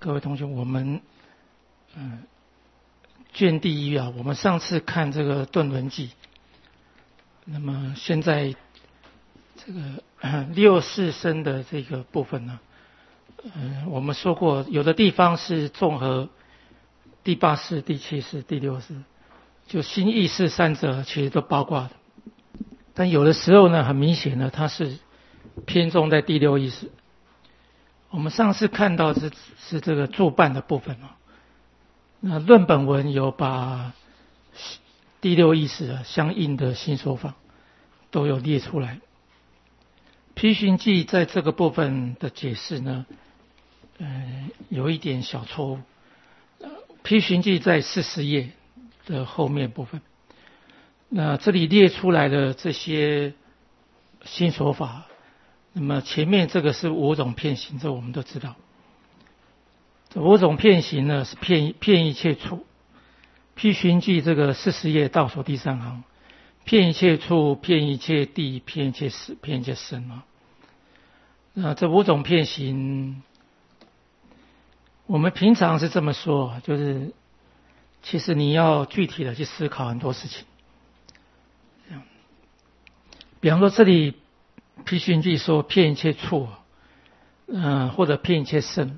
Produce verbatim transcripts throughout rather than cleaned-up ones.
各位同学，我们嗯卷第一啊，我们上次看这个顿轮记，那么现在这个六四声的这个部分呢，嗯，我们说过有的地方是综合第八式、第七式、第六式，就心意识三者其实都包括的，但有的时候呢，很明显的它是偏重在第六意识。我们上次看到是是这个注半的部分啊，那论本文有把第六意识相应的新说法都有列出来。批寻记在这个部分的解释呢，呃，有一点小错误。批寻记在四十页的后面部分，那这里列出来的这些新说法。那么前面这个是五种遍行，这我们都知道。这五种遍行呢是遍遍一切处。批寻记这个四十页倒数第三行，遍一切处、遍一切地、遍一切事、遍一切身啊。那这五种遍行，我们平常是这么说，就是其实你要具体的去思考很多事情。这样，比方说这里。批寻记说遍一切处，嗯、呃，或者遍一切身，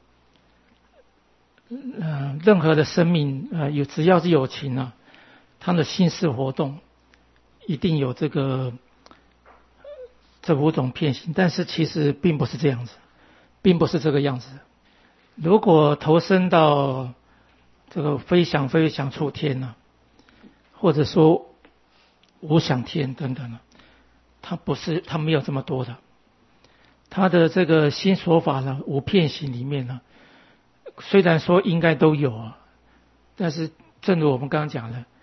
嗯、呃，任何的生命，呃，有只要是有情啊，它的心识活动一定有这个这五种遍行，但是其实并不是这样子，并不是这个样子。如果投身到这个非想非想处天呢、啊，或者说无想天等等呢、啊。它不是，它没有这么多的。它的这个新说法呢，五遍行里面呢，虽然说应该都有啊，但是正如我们刚刚讲的，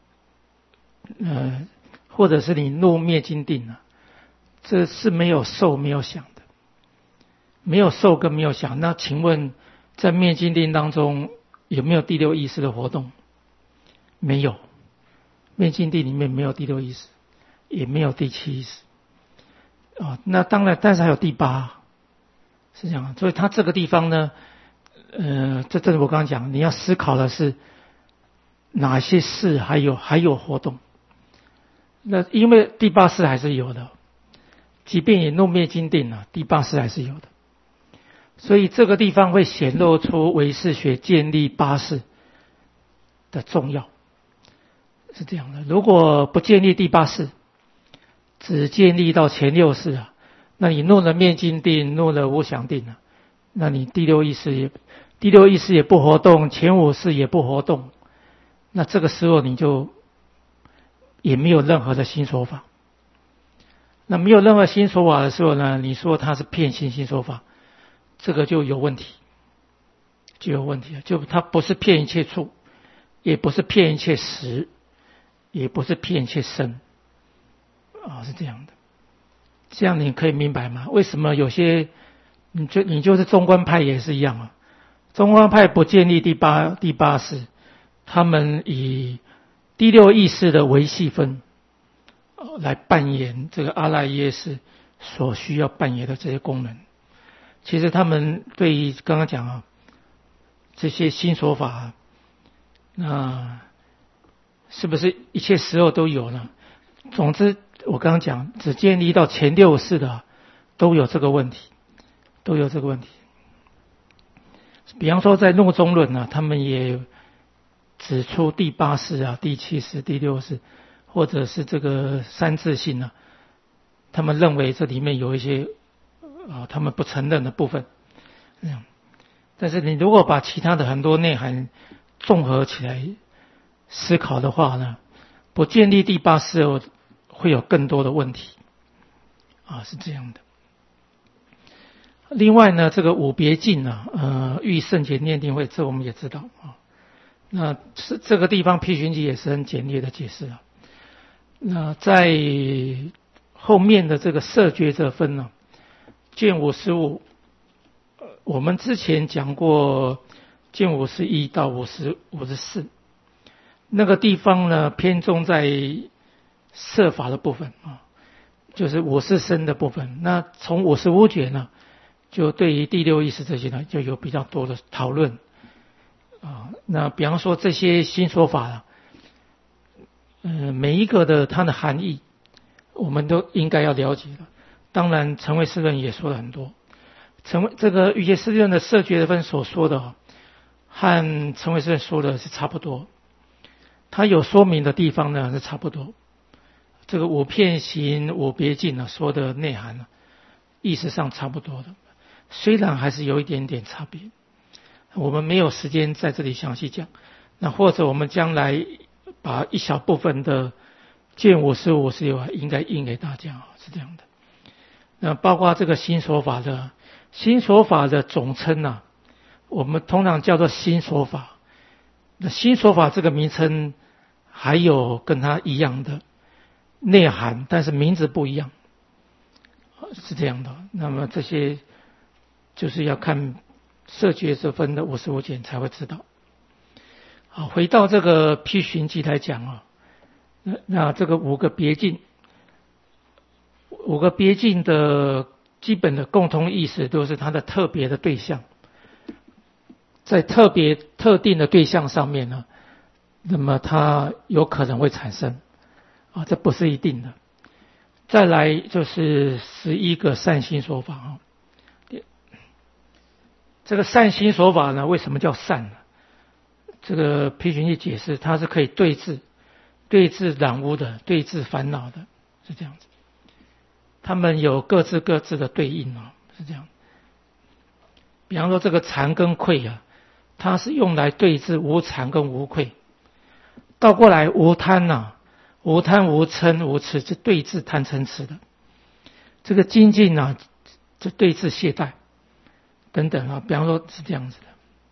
呃，或者是你入灭经定啊，这是没有受没有想的，没有受跟没有想。那请问在灭经定当中有没有第六意识的活动？没有，灭经定里面没有第六意识。也没有第七意识啊，那当然，但是还有第八，是这样。所以它这个地方呢，呃，这正如我刚刚讲，你要思考的是哪些事还有还有活动。那因为第八识还是有的，即便你入灭经定了，第八识还是有的。所以这个地方会显露出唯识学建立八识的重要，是这样的。如果不建立第八识，只建立到前六识啊，那你弄了灭经定，弄了无想定啊，那你第六意识也第六意识也不活动，前五识也不活动，那这个时候你就也没有任何的新说法。那没有任何新说法的时候呢，你说它是遍行新说法，这个就有问题，就有问题了。就它不是遍一切处，也不是遍一切时，也不是遍一切身。啊、哦，是这样的，这样你可以明白吗？为什么有些你就你就是中观派也是一样啊？中观派不建立第八第八识，他们以第六意识的微细分、呃、来扮演这个阿赖耶识所需要扮演的这些功能。其实他们对于刚刚讲啊这些新说法，那是不是一切时候都有呢？总之。我刚刚讲，只建立到前六识的都有这个问题，都有这个问题。比方说在怒中论呢、啊，他们也指出第八识啊、第七识、第六识，或者是这个三自性啊，他们认为这里面有一些啊他们不承认的部分。嗯，但是你如果把其他的很多内涵综合起来思考的话呢，不建立第八识后。会有更多的问题啊，是这样的。另外呢，这个五别境呢，呃，遇圣解念定会，这我们也知道啊。那是这个地方批寻记也是很简略的解释了。那在后面的这个色觉者分呢，见五十五，我们之前讲过，见五十一到五十五十四，那个地方呢偏重在。色法的部分啊，就是我是身的部分。那从五十五觉呢， 就对于第六意识这些呢，就有比较多的讨论啊。那比方说这些新说法啊，呃，每一个的它的含义，我们都应该要了解的。当然，陈慧思论也说了很多。陈慧这个瑜伽师论的色觉分所说的，和陈慧思论说的是差不多。他有说明的地方呢是差不多。这个五片行、五别境呢说的内涵呢，意识上差不多的。虽然还是有一点点差别，我们没有时间在这里详细讲。那或者我们将来把一小部分的见五十五十有应该印给大家，是这样的。那包括这个新说法的新说法的总称呢、啊，我们通常叫做新说法。那新说法这个名称还有跟它一样的内涵，但是名字不一样，是这样的。那么这些就是要看色觉之分的五十五简才会知道。好，回到这个批寻记来讲啊，那那这个五个别境，五个别境的基本的共同意思都是它的特别的对象，在特别特定的对象上面呢，那么它有可能会产生啊，这不是一定的。再来就是十一个善心说法啊。这个善心说法呢，为什么叫善呢？这个批寻记解释，它是可以对治、对治染污的、对治烦恼的，是这样子。他们有各自各自的对应啊，是这样。比方说这个惭跟愧啊，它是用来对治无惭跟无愧。倒过来无贪啊，无贪无嗔无痴是对治贪嗔痴的。这个精进啊，就对治懈怠等等啊，比方说是这样子的。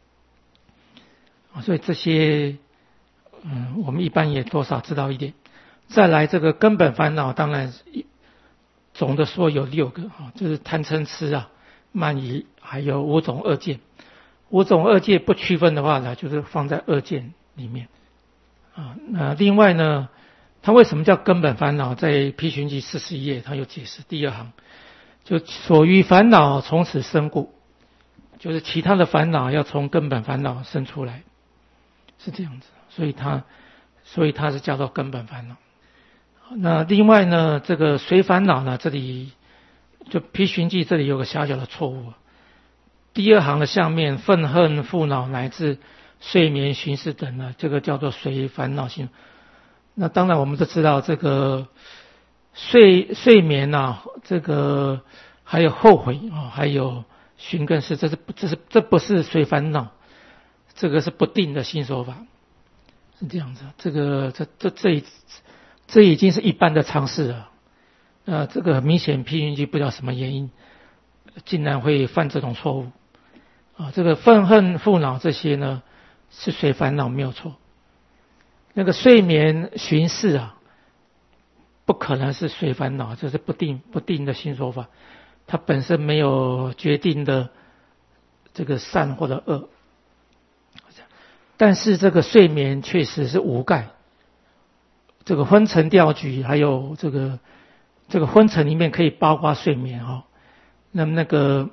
所以这些嗯，我们一般也多少知道一点。再来这个根本烦恼，当然总的说有六个啊，就是贪嗔痴啊、慢疑，还有五种恶见。五种恶见不区分的话呢，就是放在恶见里面啊。那另外呢，它为什么叫根本烦恼？在批寻记四十一页，它有解释。第二行就所于烦恼从此生故，就是其他的烦恼要从根本烦恼生出来，是这样子。所以它，所以它是叫做根本烦恼。那另外呢，这个随烦恼呢，这里就批寻记这里有个小小的错误。第二行的下面愤恨、烦恼乃至睡眠、寻视等呢，这个叫做随烦恼心。那当然我们都知道，这个睡睡眠啊，这个还有后悔啊，还有寻跟视，这是这是这不是随烦恼，这个是不定的新说法，是这样子。这个这这这这已经是一般的常识了。呃，这个很明显批寻记不知道什么原因，竟然会犯这种错误啊！这个愤恨、烦恼这些呢，是随烦恼没有错。那个睡眠、寻视啊，不可能是随烦恼，这是不定不定的新说法，它本身没有决定的这个善或者恶。但是这个睡眠确实是无盖，这个昏沉调举，还有这个这个昏沉里面可以包括睡眠哈、哦，那么那个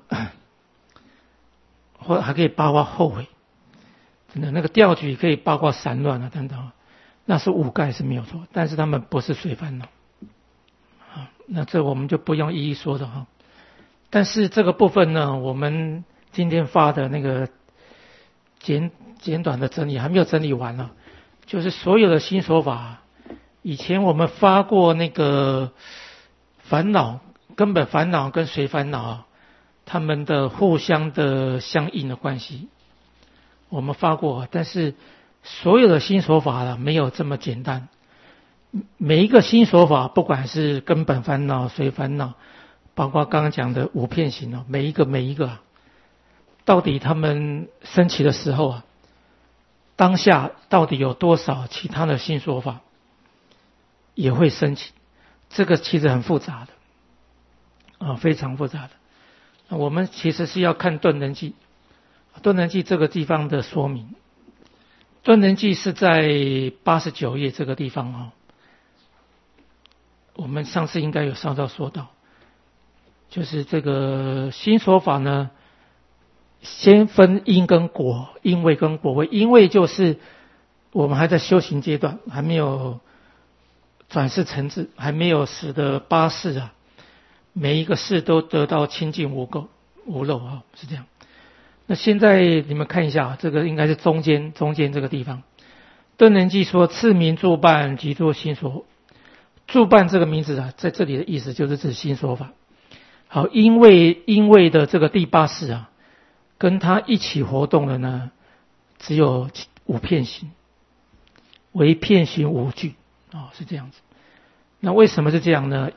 或还可以包括后悔，真的那个调举可以包括散乱啊等等，那是五盖是没有错，但是他们不是随烦恼啊，那这我们就不用一一说的哈。但是这个部分呢，我们今天发的那个简简短的整理还没有整理完呢，就是所有的新说法，以前我们发过那个烦恼根本烦恼跟随烦恼他们的互相的相应的关系，我们发过，但是所有的新说法呢，没有这么简单。每一个新说法，不管是根本烦恼、随烦恼，包括刚刚讲的五片行哦，每一个每一个、啊，到底他们升起的时候啊，当下到底有多少其他的新说法也会升起？这个其实很复杂的啊，非常复杂的。我们其实是要看顿能记，顿能记这个地方的说明。顿能记是在八十九页这个地方哈、哦，我们上次应该有稍稍说到。 就是这个新说法呢，先分因跟果，因位跟果位。因位就是我们还在修行阶段，还没有转世成智，还没有使得八世啊，每一个世都得到清净无垢无漏啊，是这样。那现在你们看一下，这个应该是中间中间这个地方。顿能记说次名助伴即作新说，助伴这个名字啊，在这里的意思就是指新说法。好，因为因为的这个第八世啊，跟他一起活动的呢，只有五片行，为片行五句啊，是这样子。那为什么是这样呢？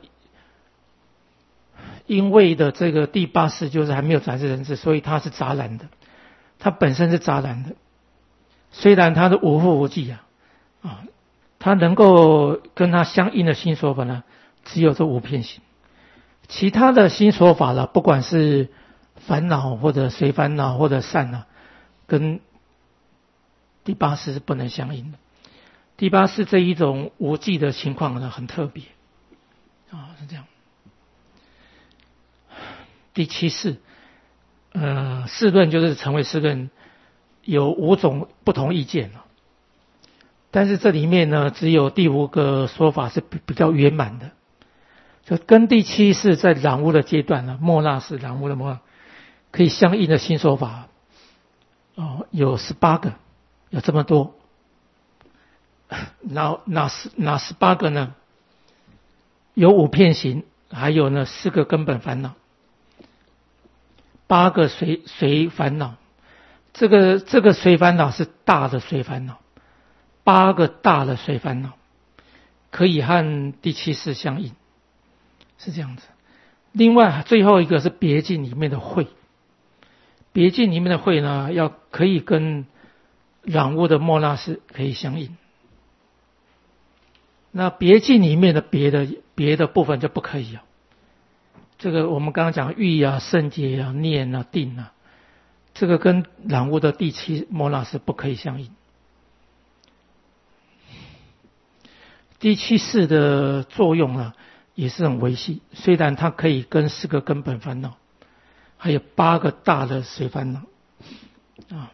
因为的这个第八世就是还没有转世成智，所以它是杂染的，它本身是杂染的。虽然它是无复无记啊，啊，它能够跟它相应的新说法呢，只有这五片行。其他的新说法了，不管是烦恼或者随烦恼或者善啊，跟第八世是不能相应的。第八世这一种无记的情况呢，很特别啊，是这样。第七世，呃，世论就是成为世论，有五种不同意见了。但是这里面呢，只有第五个说法是比比较圆满的。就跟第七世在染污的阶段呢，末那世染污的末那，可以相应的新说法，哦，有十八个，有这么多。哪哪十哪十八个呢？有五片行，还有呢四个根本烦恼，八个随随烦恼。这个这个随烦恼是大的随烦恼，八个大的随烦恼，可以和第七世相应。是这样子。另外最后一个是别境里面的慧，别境里面的慧呢，要可以跟染污的末那识可以相应。那别境里面的别的别的部分就不可以啊。这个我们刚刚讲欲啊、圣洁啊、念啊、定啊，这个跟染污的第七末那识不可以相应。第七世的作用啊，也是很微细，虽然它可以跟四个根本烦恼，还有八个大的随烦恼啊。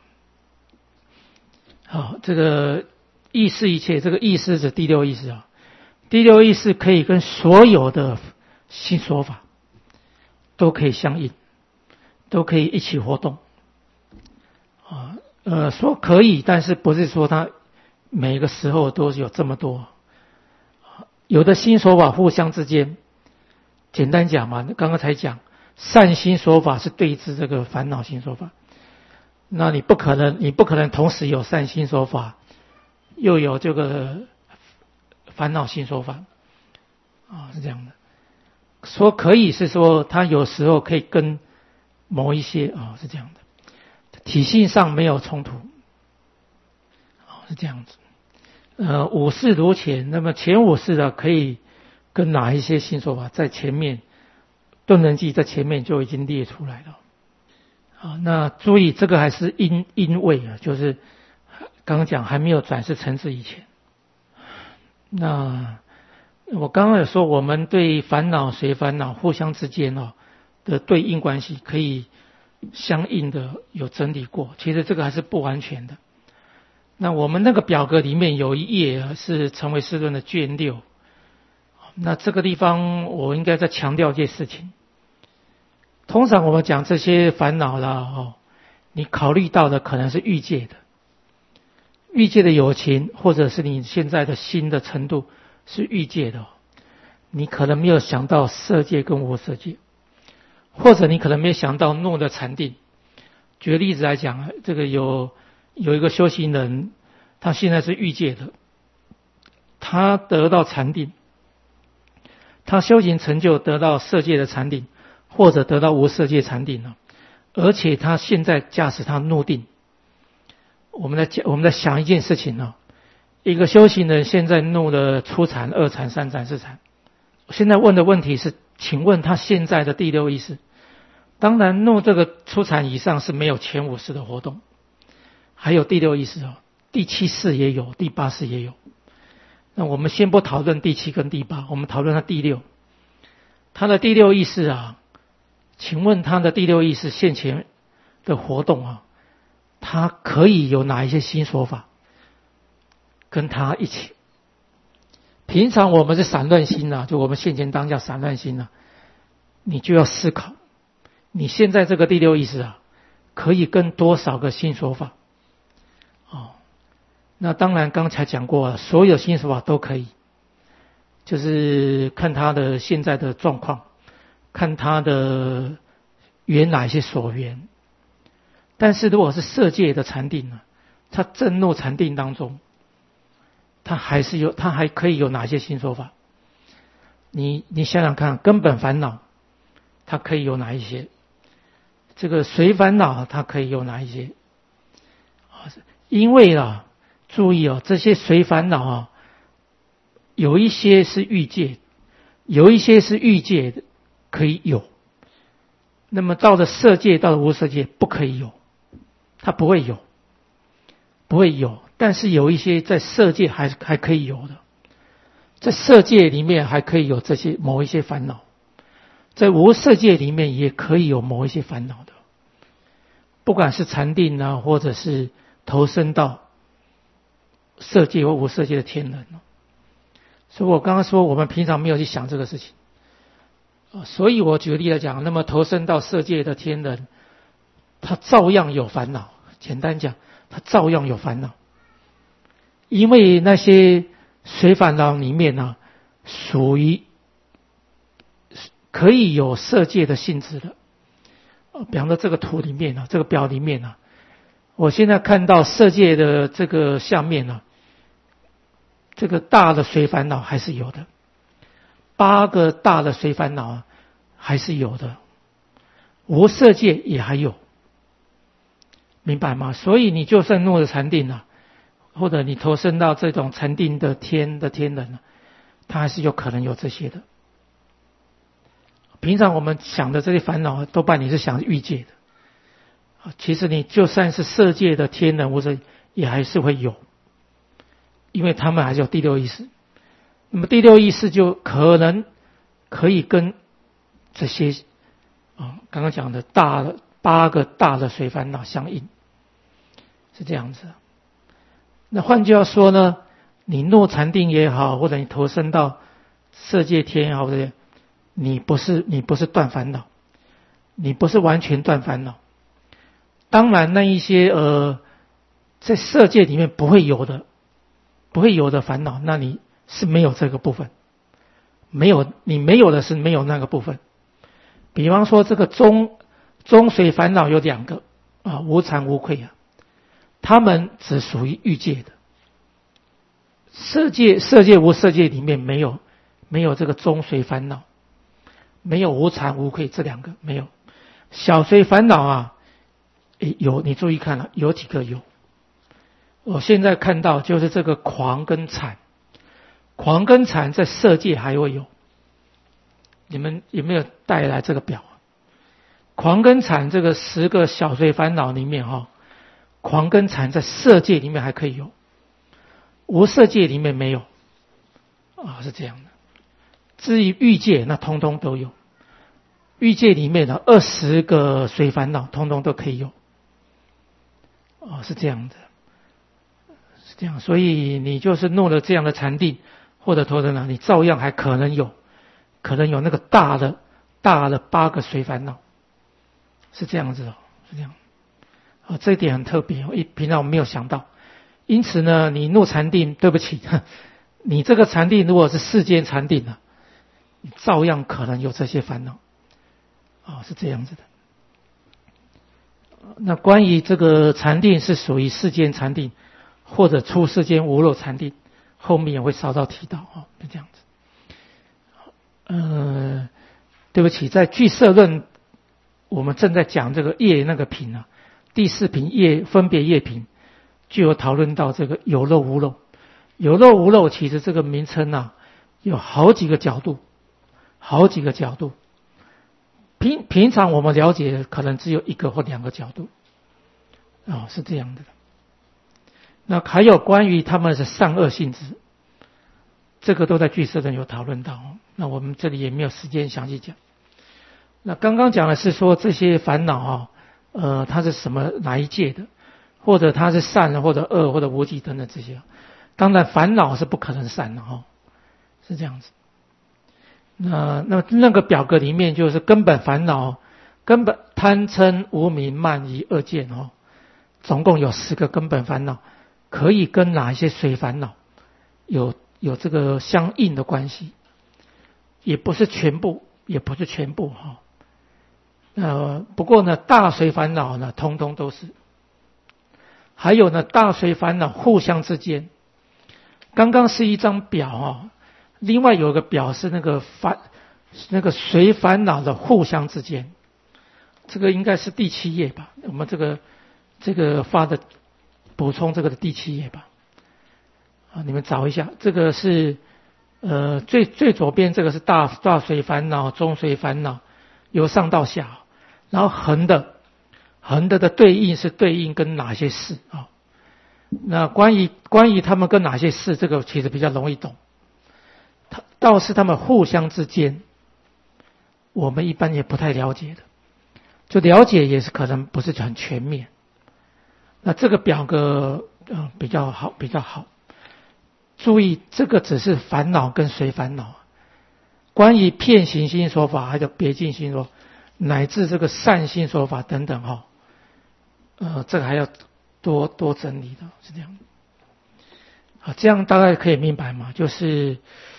好，这个意识一切，这个意识是第六意识啊。第六意识可以跟所有的新说法都可以相应，都可以一起活动啊。呃，说可以，但是不是说它每个时候都有这么多。有的新说法互相之间，简单讲嘛，刚刚才讲，善心说法是对治这个烦恼心说法，那你不可能，你不可能同时有善心说法，又有这个烦恼心说法，啊，是这样的。说可以是说，它有时候可以跟某一些啊，是这样的，体系上没有冲突，啊，是这样子。呃，五世如前，那么前五世的可以跟哪一些新说法在前面，顿能记在前面就已经列出来了。好，那注意这个还是因因位啊，就是刚刚讲还没有转世成智以前。那我刚刚有说，我们对烦恼随烦恼互相之间哦的对应关系可以相应的有整理过，其实这个还是不完全的。那我们那个表格里面有一页是成为世论的卷六，那这个地方我应该再强调一件事情。通常我们讲这些烦恼啦，哦，你考虑到的可能是欲界的，欲界的有情，或者是你现在的心的程度是欲界的，你可能没有想到色界跟无色界，或者你可能没有想到怒的禅定。举个例子来讲，这个有有一个修行人，他现在是欲界的，他得到禅定，他修行成就得到色界的禅定，或者得到无色界禅定了，而且他现在驾驶他怒定。我们在我们在想一件事情呢，一个修行人现在怒的初禅、二禅、三禅、四禅，现在问的问题是，请问他现在的第六意识，当然怒这个初禅以上是没有前五识的活动，还有第六意识哦，第七识也有，第八识也有。那我们先不讨论第七跟第八，我们讨论他第六。他的第六意识啊， 请问他的第六意识现前的活动啊，他可以有哪一些新说法跟他一起？平常我们是散乱心啊，就我们现前当下散乱心啊，你就要思考，你现在这个第六意识啊，可以跟多少个新说法？哦，那当然刚才讲过了，所有新说法都可以，就是看他的现在的状况，看他的缘哪一些所缘。但是如果是色界的禅定呢，他正怒禅定当中，他还是有，他还可以有哪些新说法？你你想想看，根本烦恼，它可以有哪一些？这个随烦恼，它可以有哪一些？因为啊，注意哦，这些随烦恼啊，有一些是欲界，有一些是欲界的可以有。那么到了色界，到了无色界不可以有，它不会有，不会有。但是有一些在色界还还可以有的，在色界里面还可以有这些某一些烦恼，在无色界里面也可以有某一些烦恼的，不管是禅定啊，或者是投身到色界或无色界的天人。所以我刚刚说我们平常没有去想这个事情，所以我举个例来讲，那么投身到色界的天人，他照样有烦恼。简单讲，他照样有烦恼。因为那些随烦恼里面呢、啊，属于可以有色界的性质的。比方说这个图里面啊，这个表里面啊，我现在看到色界的这个下面啊，这个大的随烦恼还是有的，八个大的随烦恼啊还是有的，无色界也还有，明白吗？所以你就算入了禅定啊，或者你投身到这种禅定的天的天人，他还是有可能有这些的。平常我们想的这些烦恼，多半你是想欲界的，其实你就算是色界的天人，或者也还是会有，因为他们还是有第六意识。那么第六意识就可能可以跟这些啊刚刚讲的大的八个大的随烦恼相应，是这样子。那换句话说呢，你入禅定也好，或者你投身到色界天也好，或者你不是你不是断烦恼，你不是完全断烦恼。当然那一些呃在色界里面不会有的不会有的烦恼，那你是没有这个部分，没有你没有的是没有那个部分。比方说这个中中随烦恼有两个啊，无惭无愧啊，他们只属于欲界的。色界色界无色界里面没有没有这个中随烦恼，没有无惭无愧，这两个没有。小随烦恼啊有，你注意看了，有几个有。我现在看到就是这个狂跟惨，狂跟惨在色界还会有。你们有没有带来这个表？狂跟惨这个十个小随烦恼里面哈，狂跟惨在色界里面还可以有，无色界里面没有啊，是这样的。至于欲界，那通通都有。欲界里面的二十个随烦恼，通通都可以有。哦，是这样的，是这样。所以你就是弄了这样的禅定，或者投身了，你照样还可能有，可能有那个大的大的八个随烦恼，是这样子哦，是这样。哦，这一点很特别，一平常我没有想到。因此呢，你入禅定，对不起，你这个禅定如果是世间禅定啊，你照样可能有这些烦恼。哦，是这样子的。那关于这个禅定是属于世间禅定，或者出世间无漏禅定，后面也会稍稍提到哦，是这样子。呃，对不起，在俱舍论，我们正在讲这个业那个品啊，第四品业分别业品，就有讨论到这个有漏无漏。有漏无漏，其实这个名称啊，有好几个角度，好几个角度。平平常我们了解可能只有一个或两个角度，哦，是这样的。那还有关于他们的善恶性质，这个都在俱舍论有讨论到，那我们这里也没有时间详细讲。 那刚刚讲的是说这些烦恼啊，呃，它是什么哪一界的，或者它是善的，或者恶，或者无记等等这些。当然烦恼是不可能善的哈，是这样子。那那那个表格里面就是根本烦恼，根本贪嗔无明慢疑二见哦，总共有十个根本烦恼，可以跟哪一些随烦恼有有这个相应的关系，也不是全部，也不是全部哈。呃，不过呢，大随烦恼呢，通通都是。还有呢，大随烦恼互相之间，刚刚是一张表啊，另外有个表是那个烦那个随烦恼的互相之间，这个应该是第七页吧？我们这个这个发的补充这个的第七页吧？啊，你们找一下，这个是呃最最左边这个是大大随烦恼、中随烦恼，由上到下，然后横的。横的的对应是对应跟哪些事啊？那关于关于他们跟哪些事，这个其实比较容易懂。它倒是他们互相之间，我们一般也不太了解的，就了解也是可能不是很全面。那这个表格呃比较好比较好，注意这个只是烦恼跟随烦恼，关于遍行心说法，还有别尽心说，乃至这个善心说法等等哈。呃，这个还要多多整理的，是这样。好，这样大概可以明白吗？就是，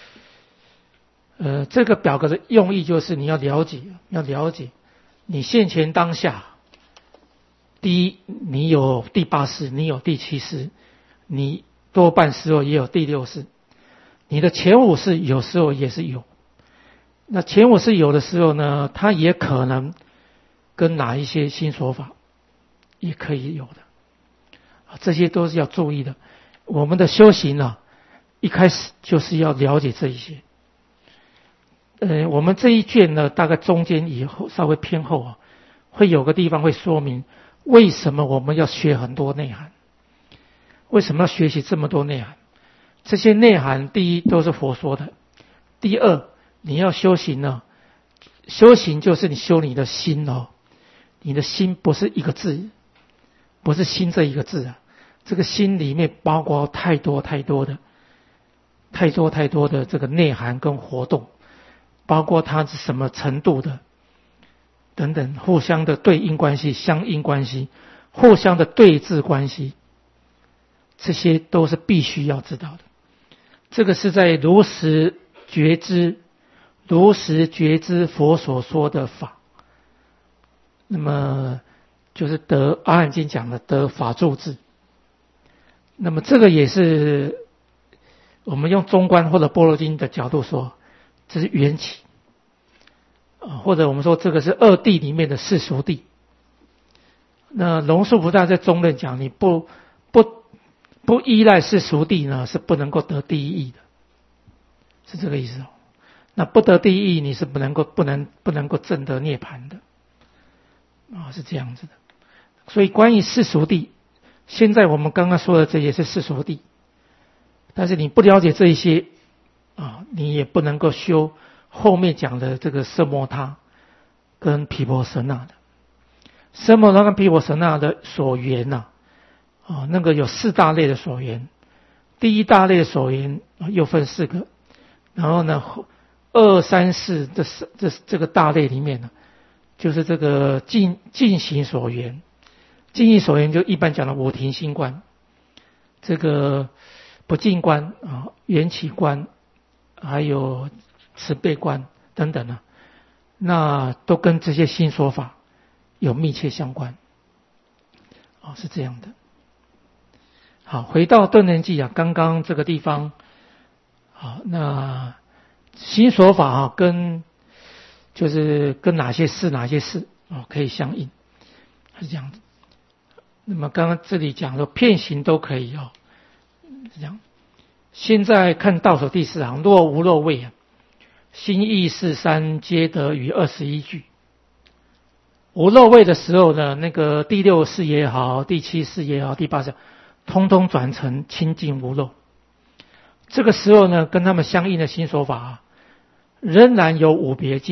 呃，这个表格的用意就是你要了解，要了解你现前当下。第一，你有第八识，你有第七识，你多半时候也有第六识。你的前五识有时候也是有，那前五识有的时候呢，它也可能跟哪一些新说法。也可以有的，这些都是要注意的。我们的修行呢、啊，一开始就是要了解这一些。呃，我们这一卷呢，大概中间以后稍微偏后啊，会有个地方会说明为什么我们要学很多内涵，为什么要学习这么多内涵。这些内涵，第一都是佛说的，第二你要修行呢，修行就是你修你的心哦，你的心不是一个字。不是心这一个字啊，这个心里面包括太多太多的、太多太多的这个内涵跟活动，包括它是什么程度的，等等，互相的对应关系、相应关系、互相的对峙关系，这些都是必须要知道的。这个是在如实觉知、如实觉知佛所说的法，那么。就是得阿含经讲的得法住智，那么这个也是我们用中观或者般若经的角度说，这是缘起，或者我们说这个是二谛里面的世俗谛。那龙树菩萨在中论讲，你不不不依赖世俗谛呢，是不能够得第一义的，是这个意思哦。那不得第一义，你是不能够不能不能够证得涅槃的，啊，是这样子的。所以关于世俗谛，现在我们刚刚说的这也是世俗谛，但是你不了解这一些啊，你也不能够修后面讲的这个奢摩他跟毗婆舍那的。奢摩他跟毗婆舍那的所缘呐、啊，啊，那个有四大类的所缘，第一大类的所缘、啊、又分四个，然后呢，二三四这这这个大类里面呢，就是这个进进行所缘。进行所缘就一般讲的五停心观，这个不净观啊、缘起观，还有慈悲观等等啊，那都跟这些新说法有密切相关，啊，是这样的。好，回到顿人记啊，刚刚这个地方，好，那新说法啊，跟就是跟哪些事哪些事啊可以相应，是这样子。那么刚刚这里讲说遍行都可以哦，是这样。现在看倒数第四行，若无漏位啊，心意识三皆得于二十一句。无漏位的时候呢，那个第六识也好，第七识也好，第八识，通通转成清净无漏。这个时候呢，跟他们相应的新说法啊，仍然有五别境，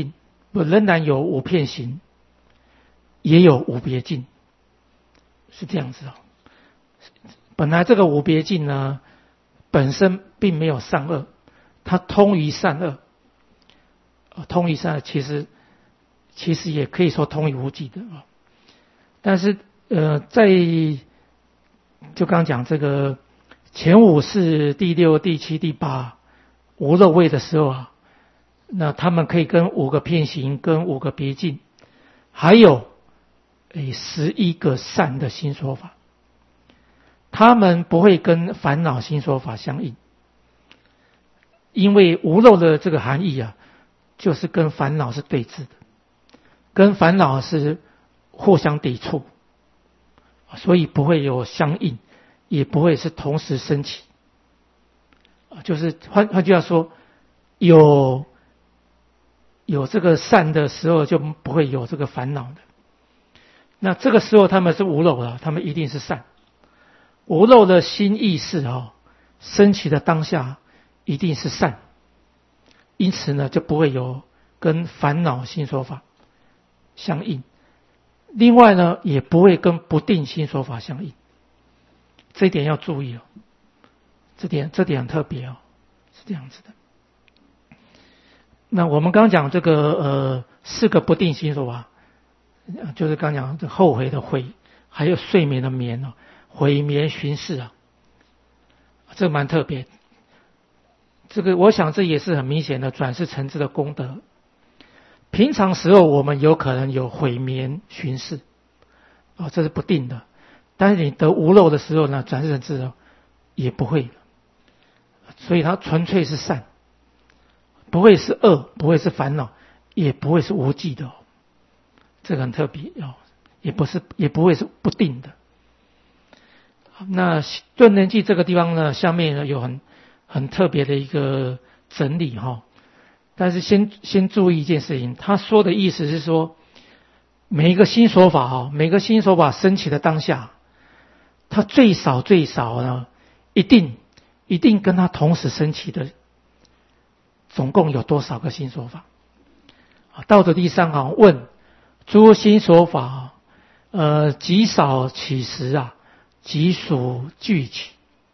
不仍然有五片行，也有五别境，是这样子哦。本来这个五别境呢，本身并没有善恶，它通于善恶，通于善恶其实其实也可以说通于无记的啊。但是呃，在就刚讲这个前五是第六、第七、第八无漏位的时候啊，那他们可以跟五个片行，跟五个别境，还有诶十一个善的心说法，他们不会跟烦恼心说法相应，因为无漏的这个含义啊，就是跟烦恼是对峙的，跟烦恼是互相抵触，所以不会有相应，也不会是同时升起。就是换换句话说，有有这个善的时候，就不会有这个烦恼的。那这个时候他们是无漏的，他们一定是善。无漏的心意识哦，升起的当下一定是善，因此呢，就不会有跟烦恼心说法相应。另外呢，也不会跟不定心说法相应，这一点要注意哦。这点这点很特别哦，是这样子的。那我们刚刚讲这个呃四个不定心说法，就是刚讲这后悔的悔，还有睡眠的眠哦，悔眠寻视啊，这个蛮特别。这个我想这也是很明显的转世成智的功德。平常时候我们有可能有悔眠寻视啊，这是不定的。但是你得无漏的时候呢，转世成智也不会，所以它纯粹是善，不会是恶，不会是烦恼，也不会是无记的哦。这个很特别哦，也不是，也不会是不定的。那顿能记这个地方呢，下面呢有很很特别的一个整理哈、哦。但是先先注意一件事情，他说的意思是说，每一个新说法哈，每个新说法升起的当下，它最少最少呢，一定一定跟它同时升起的，总共有多少个新说法？道德第三行问：诸新说法，呃，极少起时啊，即属具起。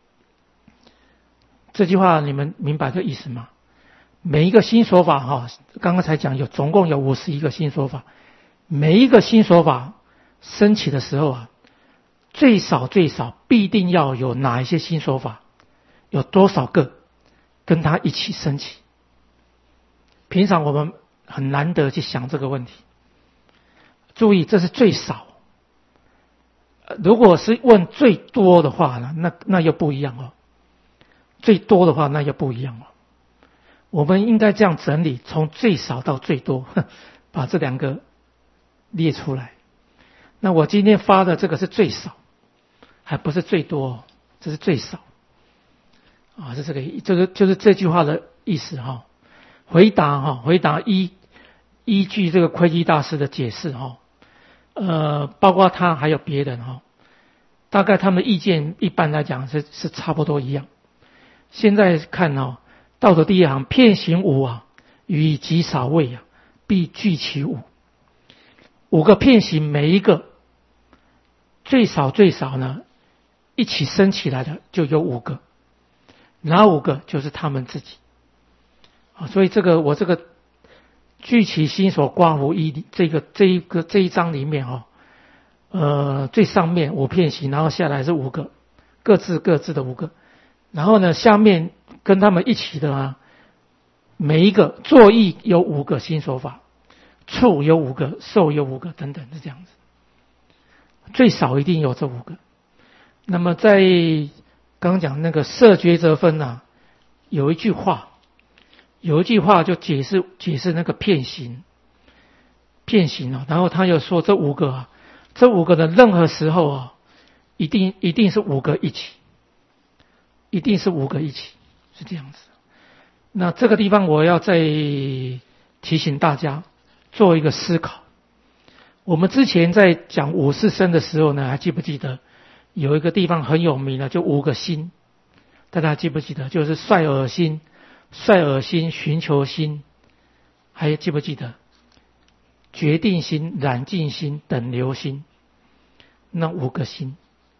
这句话你们明白这意思吗？每一个新说法哈，刚刚才讲有总共有五十一个新说法，每一个新说法升起的时候啊，最少最少必定要有哪一些新说法，有多少个跟它一起升起。平常我们很难得去想这个问题。注意，这是最少。如果是问最多的话呢，那那又不一样哦。最多的话，那又不一样哦。我们应该这样整理，从最少到最多，把这两个列出来。那我今天发的这个是最少，还不是最多，这是最少。啊，是这个，这个就是这句话的意思哈。回答哈，回答依依据这个窥基大师的解释哈，呃，包括他还有别人哈，大概他们意见一般来讲是是差不多一样。现在看哦。道德第一行，片行五啊，与极少位啊，必具其五。五个片行，每一个最少最少呢，一起升起来的就有五个，哪五个就是他们自己啊。所以这个我这个具其心所刮胡一这个这一个这一章里面哈、哦，呃，最上面五片行，然后下来是五个，各自各自的五个，然后呢下面。跟他们一起的啊，每一个作意有五个新说法，处有五个，受有五个，等等是这样子。最少一定有这五个。那么在刚刚讲那个色觉则分啊，有一句话，有一句话就解释解释那个片行，片行啊，然后他又说这五个啊，这五个的任何时候啊，一定一定是五个一起，一定是五个一起。是这样子。那这个地方我要再提醒大家做一个思考。我们之前在讲五四生的时候呢，还记不记得有一个地方很有名的，就五个心，大家记不记得？就是率尔心、率尔心、寻求心，还记不记得？ 决定心、染净心、等流心，那五个心。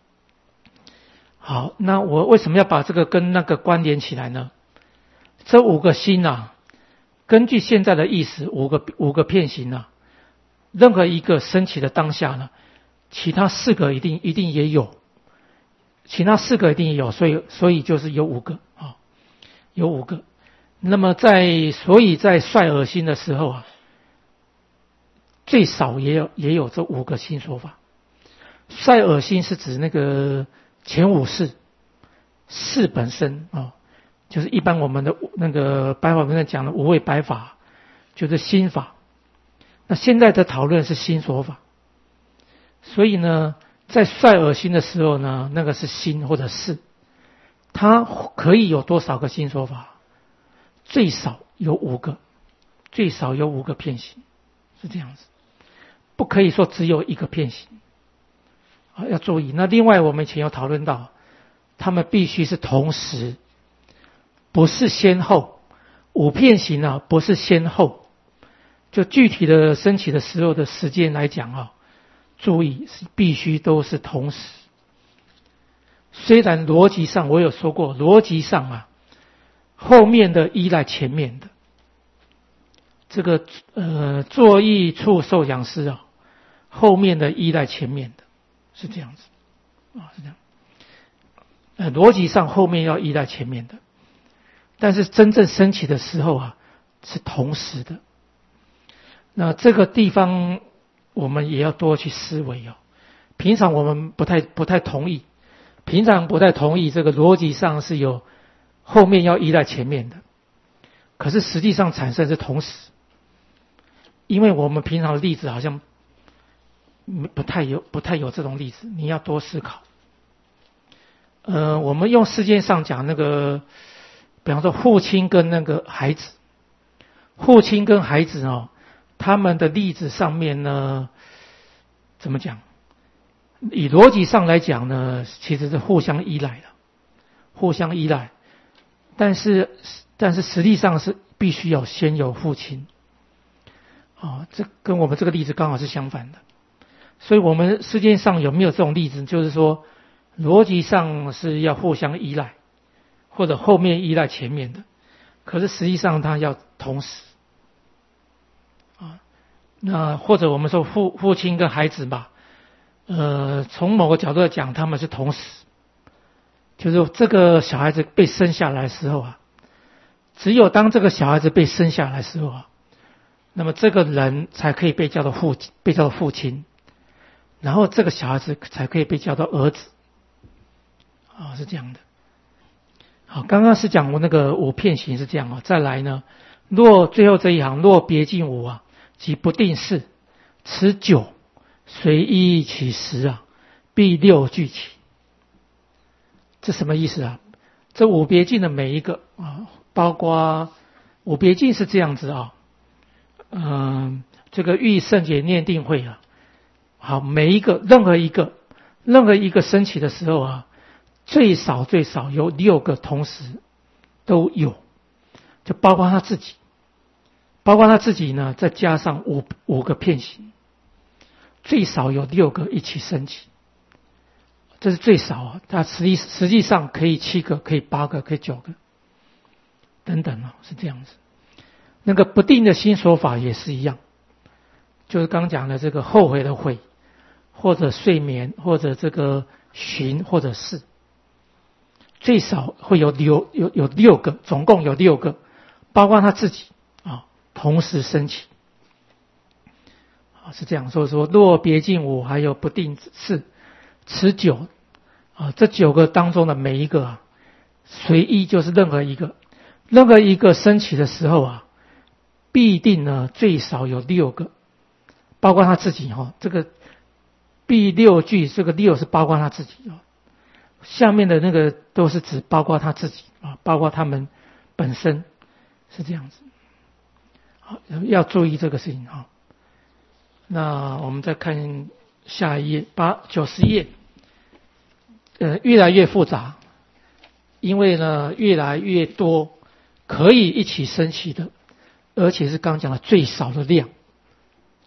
好，那我为什么要把这个跟那个关联起来呢？这五个心啊，根据现在的意思，五个五个片形啊，任何一个升起的当下呢，其他四个一定一定也有，其他四个一定也有，所以所以就是有五个啊，有五个。那么在所以在率尔心的时候啊，最少也有也有这五个心说法。率尔心是指那个前五识，识本身啊，就是一般我们的那个白法文在讲的无畏白法，就是心法。那现在的讨论是心说法，所以呢，在率尔心的时候呢，那个是心或者识，它可以有多少个心说法？最少有五个，最少有五个片形，是这样子，不可以说只有一个片形。啊，要注意。那另外我们以前有讨论到，他们必须是同时，不是先后。五片形啊，不是先后。就具体的升起的时候的时间来讲啊，注意是必须都是同时。虽然逻辑上我有说过，逻辑上啊，后面的依赖前面的。这个呃作意处受想思啊，后面的依赖前面的。是这样子啊，是这样。呃，逻辑上后面要依赖前面的，但是真正升起的时候啊，是同时的。那这个地方我们也要多去思维哦。平常我们不太不太同意，平常不太同意这个逻辑上是有后面要依赖前面的，可是实际上产生是同时，因为我们平常的例子好像。不太有不太有这种例子，你要多思考。呃，我们用世界上讲那个，比方说父亲跟那个孩子，父亲跟孩子哦，他们的例子上面呢，怎么讲？以逻辑上来讲呢，其实是互相依赖的，互相依赖。但是但是实际上是必须要先有父亲。哦，这跟我们这个例子刚好是相反的。所以我们世界上有没有这种例子，就是说逻辑上是要互相依赖，或者后面依赖前面的，可是实际上它要同时啊。那或者我们说父父亲跟孩子吧，呃，从某个角度来讲，他们是同时，就是这个小孩子被生下来的时候啊，只有当这个小孩子被生下来的时候啊，那么这个人才可以被叫做父被叫做父亲。然后这个小孩子才可以被叫做儿子，啊，是这样的。好，刚刚是讲我那个五片形是这样啊，再来呢，若最后这一行，若别尽五啊，即不定式，持九，随一起时啊，必六俱起。这什么意思啊？这五别尽的每一个啊，包括五别尽是这样子啊，嗯、呃，这个御圣解念定慧啊。好，每一个任何一个任何一个升起的时候啊，最少最少有六个同时都有，就包括他自己，包括他自己呢，再加上五五个片形，最少有六个一起升起，这是最少啊。它实际实际上可以七个，可以八个，可以九个，等等啊，是这样子。那个不定的心说法也是一样，就是刚讲的这个后悔的悔。或者睡眠，或者这个寻，或者是，最少会有六有有六个，总共有六个，包括他自己啊，同时升起，啊是这样。所以说，若别尽五，还有不定式，持九啊，这九个当中的每一个啊，随意就是任何一个，任何一个升起的时候啊，必定呢最少有六个，包括他自己哈、哦，这个。必六俱，这个六是包括他自己啊，下面的那个都是指包括他自己啊，包括他们本身是这样子。好，要注意这个事情啊。那我们再看下一页，八九十页，呃，越来越复杂，因为呢越来越多可以一起升起的，而且是刚讲的最少的量，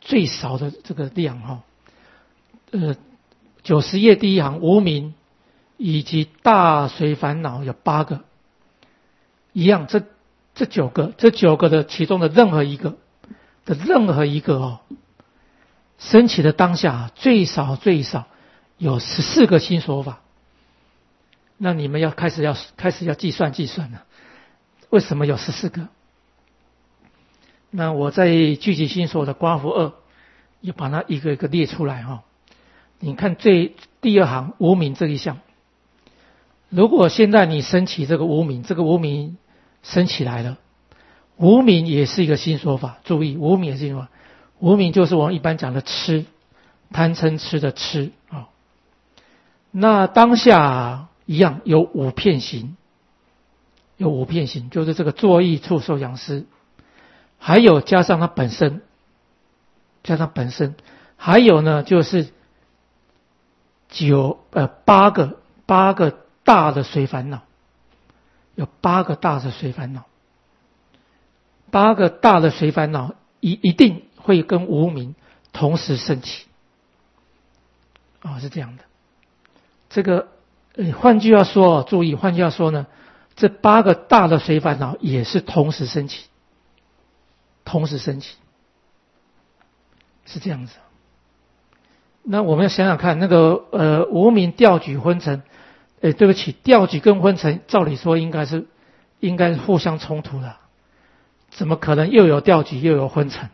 最少的这个量哈，呃，九十页第一行无明以及大随烦恼有八个，一样，这这九个，这九个的其中的任何一个的任何一个哦，升起的当下最少最少有十四个心所法。那你们要开始要开始要计算计算了，为什么有十四个？那我在聚集心所的刮符二也把它一个一个列出来哈、哦。你看最第二行无明这一项，如果现在你升起这个无明，这个无明升起来了，无明也是一个心所法。注意，无明也是心所法。无明就是我们一般讲的痴，贪嗔痴的痴啊、哦。那当下一样有五片行，有五片行，就是这个作意处受想思，还有加上它本身，加上本身，还有呢就是九呃八个八个大的随烦恼，有八个大的随烦恼，八个大的随烦恼一一定会跟无明同时升起，啊、哦、是这样的，这个。换句话说，注意，换句话说呢，这八个大的随烦恼也是同时升起，同时升起，是这样子。那我们要想想看，那个呃无明调举昏沉，呃对不起，调举跟昏沉，照理说应该是应该是互相冲突的，怎么可能又有调举又有昏沉？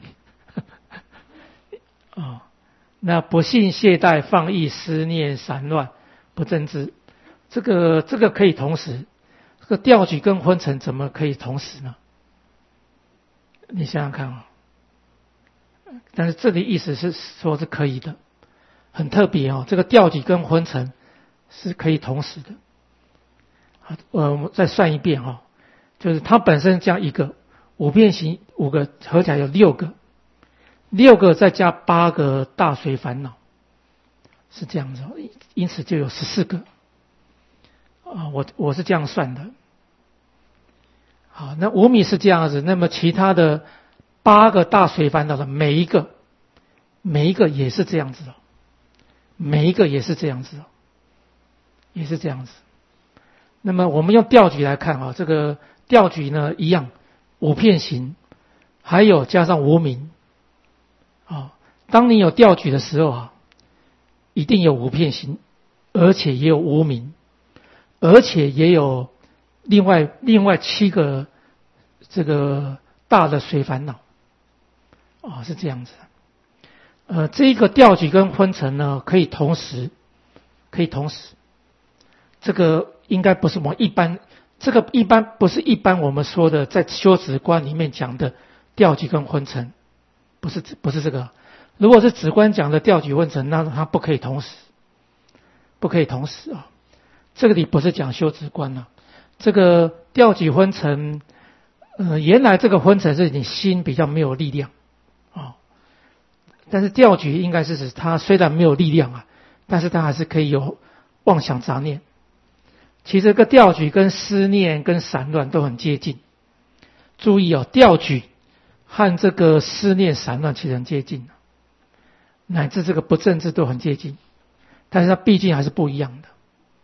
哦，那不信懈怠放逸思念散乱不正知。这个这个可以同时，这个调举跟昏沉怎么可以同时呢？你想想看啊、哦。但是这里意思是说是可以的，很特别哦。这个调举跟昏沉是可以同时的。啊，呃，我们再算一遍哈、哦，就是它本身加一个五片行五个合起来有六个，六个再加八个大随烦恼，是这样子、哦，因此就有十四个。啊，我我是这样算的。好，那无明是这样子，那么其他的八个大随烦恼的每一个，每一个也是这样子的，每一个也是这样子的，也是这样子。那么我们用调举来看啊，这个调举呢一样，五片行，还有加上无明。啊，当你有调举的时候啊，一定有五片行，而且也有无明。而且也有另外另外七个这个大的随烦恼，啊、哦，是这样子。呃，这个调举跟昏沉呢，可以同时，可以同时。这个应该不是我们一般，这个一般不是一般我们说的在修止观里面讲的调举跟昏沉，不是不是这个。如果是止观讲的调举昏沉，那它不可以同时，不可以同时啊。这个里不是讲修止观了，这个调举昏沉，呃，原来这个昏沉是你心比较没有力量啊、哦，但是调举应该是指它虽然没有力量啊，但是它还是可以有妄想杂念。其实这个调举跟思念跟散乱都很接近，注意哦，调举和这个思念散乱其实很接近，乃至这个不正知都很接近，但是它毕竟还是不一样的。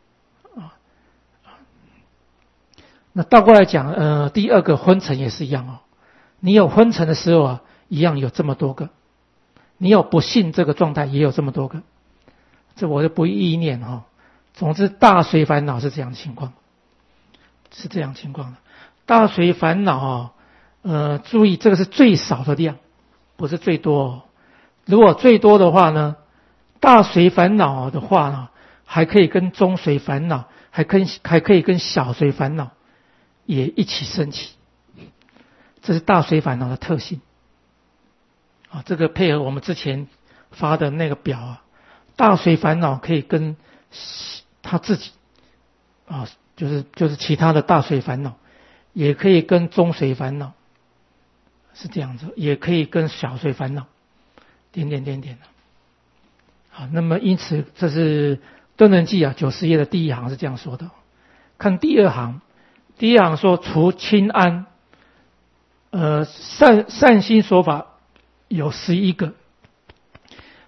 那倒过来讲，呃，第二个昏沉也是一样哦。你有昏沉的时候啊，一样有这么多个；你有不信这个状态，也有这么多个。这我就不一一念哈、哦。总之，大随烦恼是这样的情况，是这样情况的。大随烦恼啊，呃，注意这个是最少的量，不是最多、哦。如果最多的话呢，大随烦恼的话呢，还可以跟中随烦恼，还跟还可以跟小随烦恼。也一起升起，这是大随烦恼的特性啊。这个配合我们之前发的那个表啊，大随烦恼可以跟他自己啊，就是就是其他的大随烦恼，也可以跟中随烦恼，是这样子，也可以跟小随烦恼，点点点点的。好，那么因此这是敦能记啊九十页的第一行是这样说的，看第二行。第一行说，除清安，呃，善善心说法有十一个，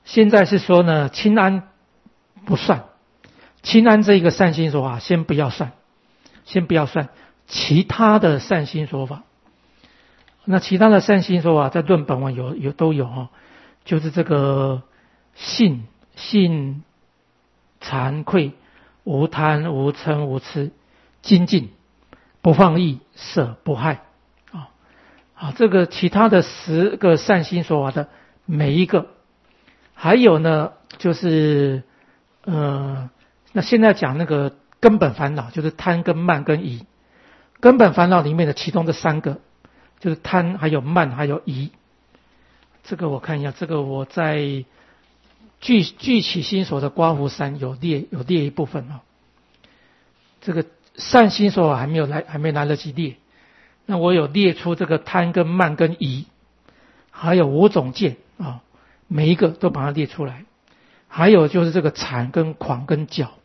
现在是说呢，清安不算，清安这一个善心所法先不要算，先不要算其他的善心所法。那其他的善心说法在论本文有有都有哈，就是这个信信惭愧无贪无嗔无痴精进不放逸舍不害啊啊，这个其他的十个善心说法的每一个，还有呢就是呃，那现在讲那个根本烦恼，就是贪跟慢跟疑。根本烦恼里面的其中这三个，就是贪还有慢还有疑。这个我看一下，这个我在具具起心所的刮胡三有列有列一部分啊。这个善心所还没有来还没来得及列，那我有列出这个贪跟慢跟疑，还有五种见啊，每一个都把它列出来。还有就是这个馋跟狂跟骄。